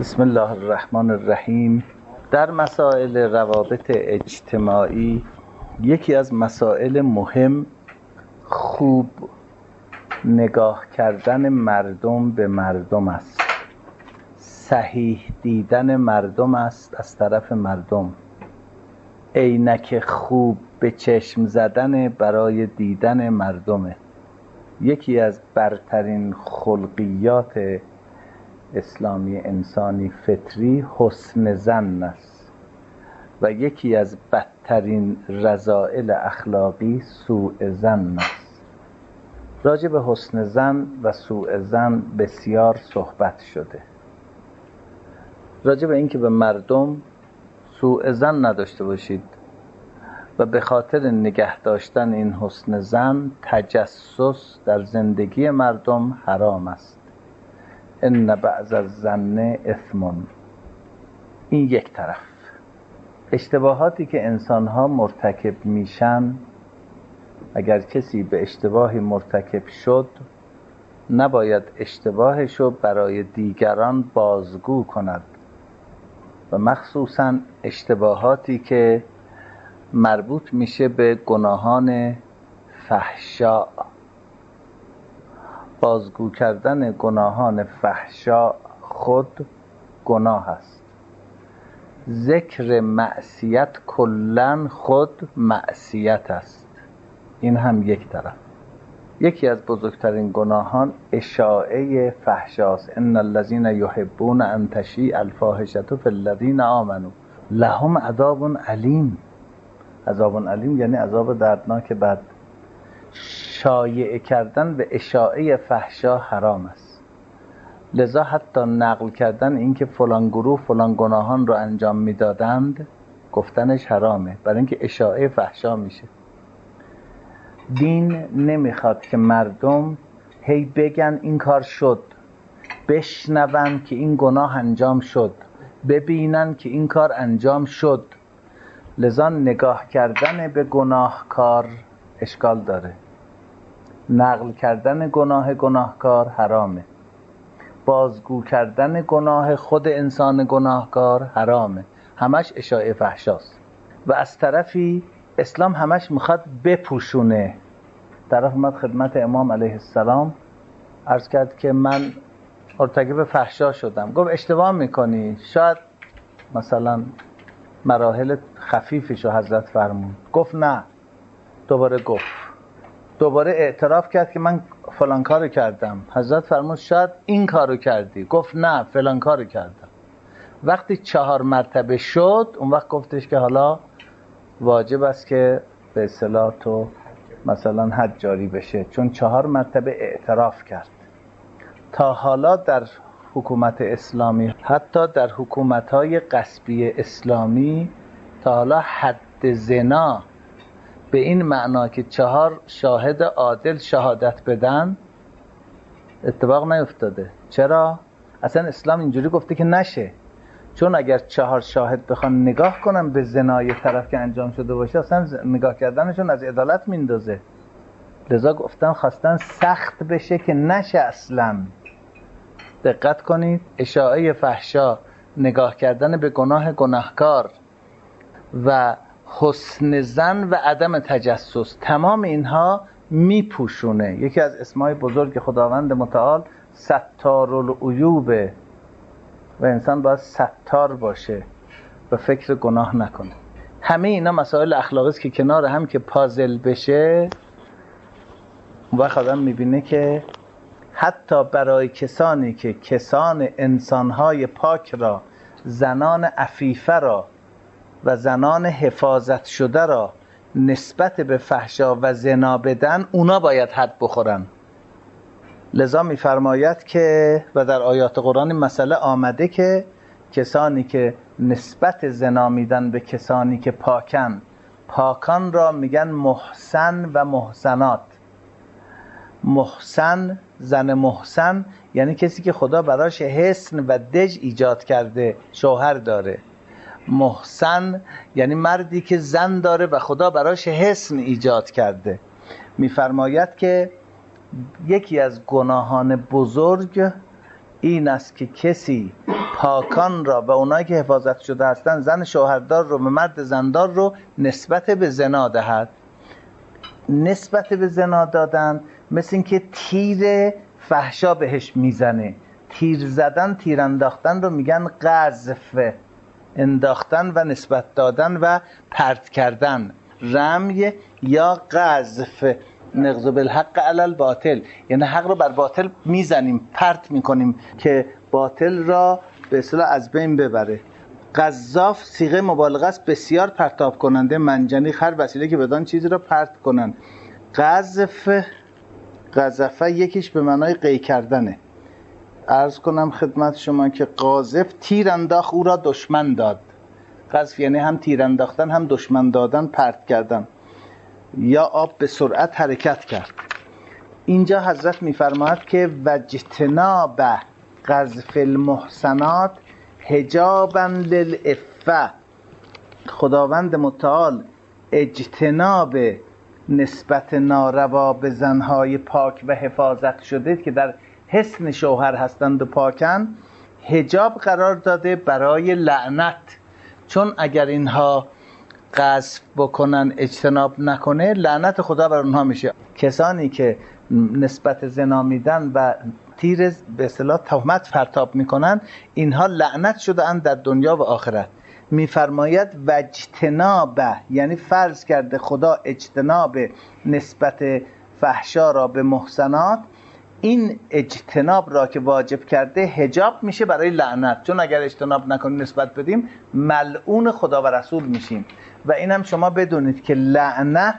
بسم الله الرحمن الرحیم. در مسائل روابط اجتماعی یکی از مسائل مهم خوب نگاه کردن مردم به مردم است، صحیح دیدن مردم است از طرف مردم، عینک خوب به چشم زدن برای دیدن مردمه. یکی از برترین خلقیات اسلامی انسانی فطری حسن ظن است و یکی از بدترین رذائل اخلاقی سوء ظن است. راجع به حسن ظن و سوء ظن بسیار صحبت شده. راجع به اینکه به مردم سوء ظن نداشته باشید و به خاطر نگه داشتن این حسن ظن تجسس در زندگی مردم حرام است. ان بعض الظن اثم. این یک طرف. اشتباهاتی که انسان‌ها مرتکب میشن، اگر کسی به اشتباهی مرتکب شد نباید اشتباهشو برای دیگران بازگو کند و مخصوصاً اشتباهاتی که مربوط میشه به گناهان فحشا. بازگو کردن گناهان فحشا خود گناه است. ذکر معصیت کلاً خود معصیت است. این هم یک طرف. یکی از بزرگترین گناهان اشاعه فحشاست. ان الذين يحبون ان تشیع الفاحشه فی الذين آمنوا لهم عذاب علیم. عذاب علیم یعنی عذاب دردناک بد. شایعه کردن به اشاعه فحشا حرام است. لذا حتی نقل کردن اینکه فلان گروه فلان گناهان رو انجام میدادند گفتنش حرامه، برای اینکه اشاعه فحشا میشه. دین نمیخواد که مردم هی بگن این کار شد، بشنون که این گناه انجام شد، ببینن که این کار انجام شد. لذا نگاه کردن به گناهکار اشکال داره. نقل کردن گناهکار حرامه. بازگو کردن گناه خود انسان گناهکار حرامه. همش اشاعه فحشاست. و از طرفی اسلام همش میخواد بپوشونه. طرف اومد خدمت امام علیه السلام عرض کرد که من مرتکب فحشا شدم. گفت اشتباه میکنی، شاید مثلا مراحل خفیفشو حضرت فرمود. گفت نه. دوباره اعتراف کرد که من فلان کارو کردم. حضرت فرمود شاید این کارو کردی. گفت نه فلان کارو کردم. وقتی 4 مرتبه شد اون وقت گفتش که حالا واجب است که به اصطلاح تو مثلا حد جاری بشه، چون 4 مرتبه اعتراف کرد. تا حالا در حکومت اسلامی، حتی در حکومت‌های غصبی اسلامی، تا حالا حد زنا به این معنا که 4 شاهد عادل شهادت بدن اتفاق نیفتاده. چرا؟ اصلا اسلام اینجوری گفته که نشه، چون اگر 4 شاهد بخوان نگاه کنن به زنای طرف که انجام شده باشه اصلا نگاه کردنشون از عدالت میندازه. لذا خواستن سخت بشه که نشه اصلا. دقت کنید، اشاعه فحشا، نگاه کردن به گناهکار و حسن ظن و عدم تجسس، تمام اینها میپوشونه. یکی از اسمای بزرگ خداوند متعال ستارالعیوبه و انسان باید ستار باشه و فکر گناه نکنه. همه اینا مسائل اخلاقی است که کنار هم که پازل بشه اون وقت آدم میبینه که حتی برای کسانی که انسانهای پاک را، زنان عفیفه را و زنان حفاظت شده را نسبت به فحشا و زنا بدن، اونا باید حد بخورن. لذا میفرماید که و در آیات قرآن مسئله آمده که کسانی که نسبت زنا میدن به کسانی که پاکان را میگن محسن و محسنات. محسن، زن محسن یعنی کسی که خدا براش حسن و دژ ایجاد کرده، شوهر داره. محسن یعنی مردی که زن داره و خدا براش حسن ایجاد کرده. میفرماید که یکی از گناهان بزرگ این است که کسی پاکان را و اونایی که حفاظت شده هستند، زن شوهردار رو به مرد زندار رو نسبت به زنا دهد. نسبت به زنا دادن مثل این که تیر فحشا بهش میزنه. تیر زدن، تیر انداختن رو میگن قذف، انداختن و نسبت دادن و پرت کردن. رمی یا قذف، نغض بالحق علی الباطل، یعنی حق رو بر باطل میزنیم، پرت میکنیم که باطل را به اصطلاح از بین ببره. قذاف صیغه مبالغه است، بسیار پرتاب کننده، منجنیق، هر وسیله که بدان چیزی را پرت کنن. قذفه یکیش به معنای قی کردنه. عرض کنم خدمت شما که قاذف تیر انداخت او را دشمن داد. قذف یعنی هم تیر انداختن هم دشمن دادن، پرت کردن. یا آب به سرعت حرکت کرد. اینجا حضرت میفرماید که وجتناب قذف المحسنات حجابا للعفه. خداوند متعال اجتناب نسبت ناروا به زنهای پاک و حفاظت شده که در حسن شوهر هستند و پاکن حجاب قرار داده برای لعنت. چون اگر اینها قذف بکنن، اجتناب نکنه، لعنت خدا بر اونها میشه. کسانی که نسبت زنا میدن و تیر به اصطلاح تهمت پرتاب میکنن، اینها لعنت شده اند در دنیا و آخرت. میفرماید وجتناب، یعنی فرض کرده خدا اجتناب نسبت فحشا را به محسنات. این اجتناب را که واجب کرده حجاب میشه برای لعنت. چون اگر اجتناب نکنیم، نسبت بدیم، ملعون خدا و رسول میشیم. و اینم شما بدونید که لعنت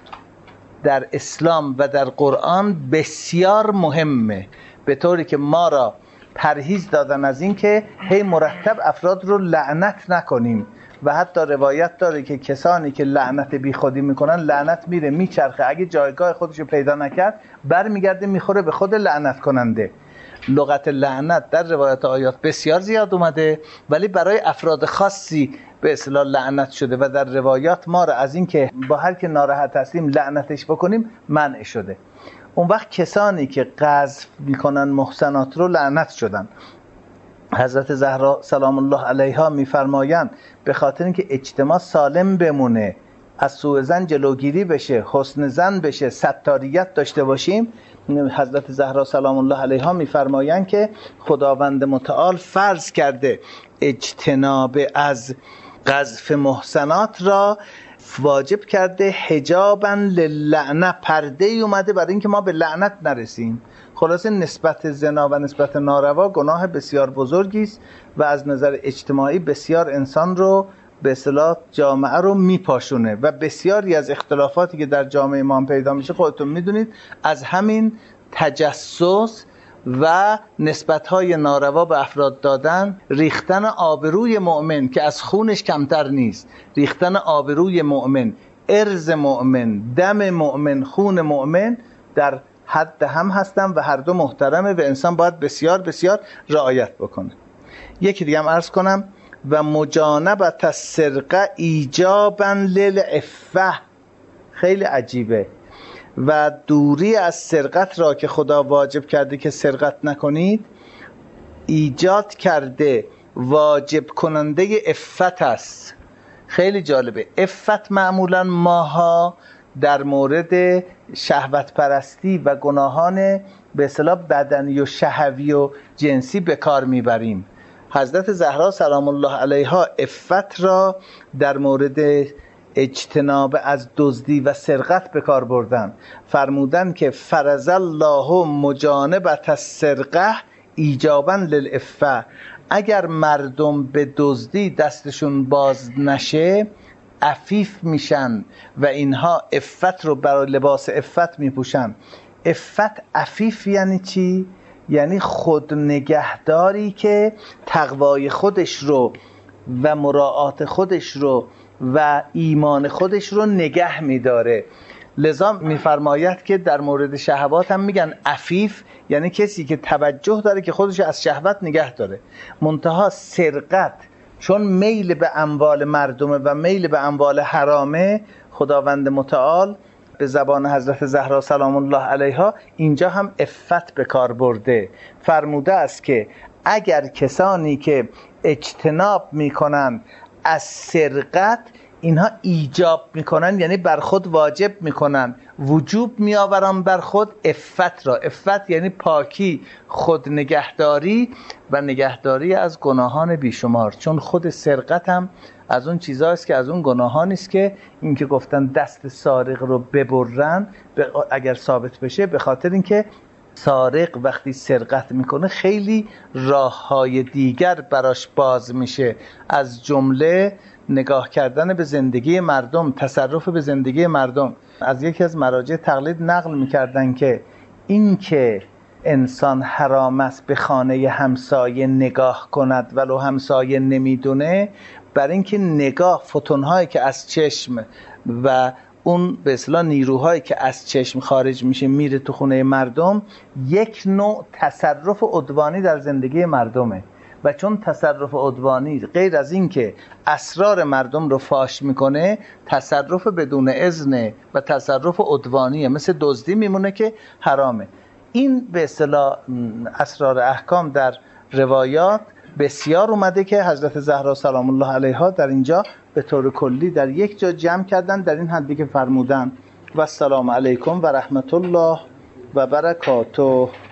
در اسلام و در قرآن بسیار مهمه، به طوری که ما را پرهیز دادن از این که هی مرتب افراد رو لعنت نکنیم. و حتی روایت داره که کسانی که لعنت بی خودی میکنن، لعنت میره میچرخه، اگه جایگاه خودش رو پیدا نکرد برمیگرده میخوره به خود لعنت کننده. لغت لعنت در روایت آیات بسیار زیاد اومده، ولی برای افراد خاصی به اصطلاح لعنت شده و در روایات ما را از این که با هر که ناراحت هستیم لعنتش بکنیم منع شده. اون وقت کسانی که قذف میکنن محسنات رو لعنت شدن. حضرت زهرا سلام الله علیها میفرمایند به خاطر اینکه اجتماع سالم بمونه، از سوء ظن جلوگیری بشه، حسن ظن بشه، ستاریت داشته باشیم، حضرت زهرا سلام الله علیها میفرمایند که خداوند متعال فرض کرده اجتناب از قذف محسنات را واجب کرده حجابا للعنه، پرده ای اومده برای اینکه ما به لعنت نرسیم. خلاصه نسبت زنا و نسبت ناروا گناه بسیار بزرگی است و از نظر اجتماعی بسیار انسان رو به اصطلاح جامعه رو میپاشونه و بسیاری از اختلافاتی که در جامعه ما پیدا میشه خودتون میدونید از همین تجسس و نسبت‌های ناروا به افراد دادن، ریختن آبروی مؤمن که از خونش کمتر نیست، ریختن آبروی مؤمن، ارز مؤمن، دم مؤمن، خون مؤمن در حد هم هستن و هر دو محترمه و انسان باید بسیار بسیار رعایت بکنه. یکی دیگه هم عرض کنم و مجانبت السرقه ایجابا للعفه. خیلی عجیبه. و دوری از سرقت را که خدا واجب کرده که سرقت نکنید، ایجاد کرده واجب کننده عفت است. خیلی جالبه. عفت معمولا ماها در مورد شهوت پرستی و گناهان به اصطلاح بدنی و شهوی و جنسی به کار میبریم. حضرت زهرا سلام الله علیها عفت را در مورد اجتناب از دزدی و سرقت به کار بردن. فرمودن که فرض الله مجانبت السرقه ایجابا للعفه. اگر مردم به دزدی دستشون باز نشه عفیف میشن و اینها عفت رو برای لباس عفت میپوشن. عفت عفیف یعنی چی؟ یعنی خود نگهداری که تقوای خودش رو و مراعات خودش رو و ایمان خودش رو نگه میداره. لذا میفرماید که در مورد شهوات هم میگن عفیف، یعنی کسی که توجه داره که خودش از شهوت نگه داره. منتها سرقت چون میل به اموال مردمه و میل به اموال حرامه، خداوند متعال به زبان حضرت زهرا سلام الله علیها اینجا هم عفت به کار برده. فرموده است که اگر کسانی که اجتناب میکنند از سرقت، اینها ایجاب میکنن یعنی بر خود واجب میکنن، وجوب میآورن بر خود عفت را. عفت یعنی پاکی، خود نگهداری و نگهداری از گناهان بیشمار. چون خود سرقت هم از اون چیزاست که از اون گناهانی است که این که گفتن دست سارق رو ببرن اگر ثابت بشه، به خاطر اینکه سارق وقتی سرقت میکنه خیلی راههای دیگر براش باز میشه، از جمله نگاه کردن به زندگی مردم، تصرف به زندگی مردم. از یکی از مراجع تقلید نقل میکردن که این که انسان حرام است به خانه همسایه نگاه کند ولو همسایه نمیدونه، بر اینکه نگاه، فوتونهایی که از چشم و اون به اصطلاح نیروهایی که از چشم خارج میشه میره تو خونه مردم، یک نوع تصرف عدوانی در زندگی مردمه. و چون تصرف عدوانی غیر از این که اسرار مردم رو فاش میکنه، تصرف بدون اذن و تصرف عدوانیه، مثل دزدی میمونه که حرامه. این به اصطلاح اسرار احکام در روایات بسیار اومده که حضرت زهرا سلام الله علیها در اینجا به طور کلی در یک جا جمع کردن، در این حدی که فرمودن و السلام علیکم و رحمت الله و برکاته.